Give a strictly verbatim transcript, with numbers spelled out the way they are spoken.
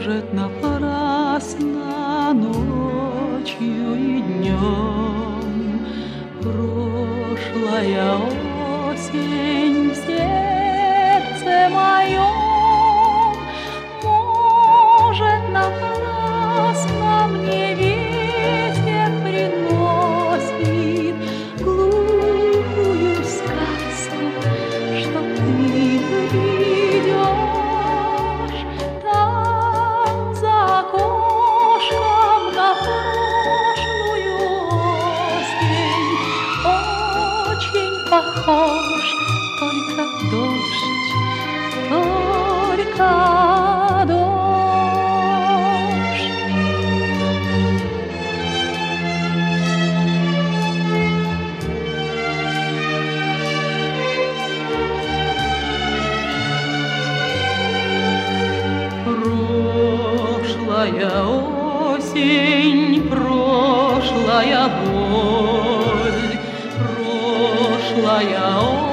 Может, напрасно ночью и днем прошлая осень в сердце моем, может, напрасно мне ветер приносит глупую сказку, что ты придешь там за окошком на прошлую осень. Очень похож только дождь, только дождь. Прошлая осень, прошлая боль, прошлая осень.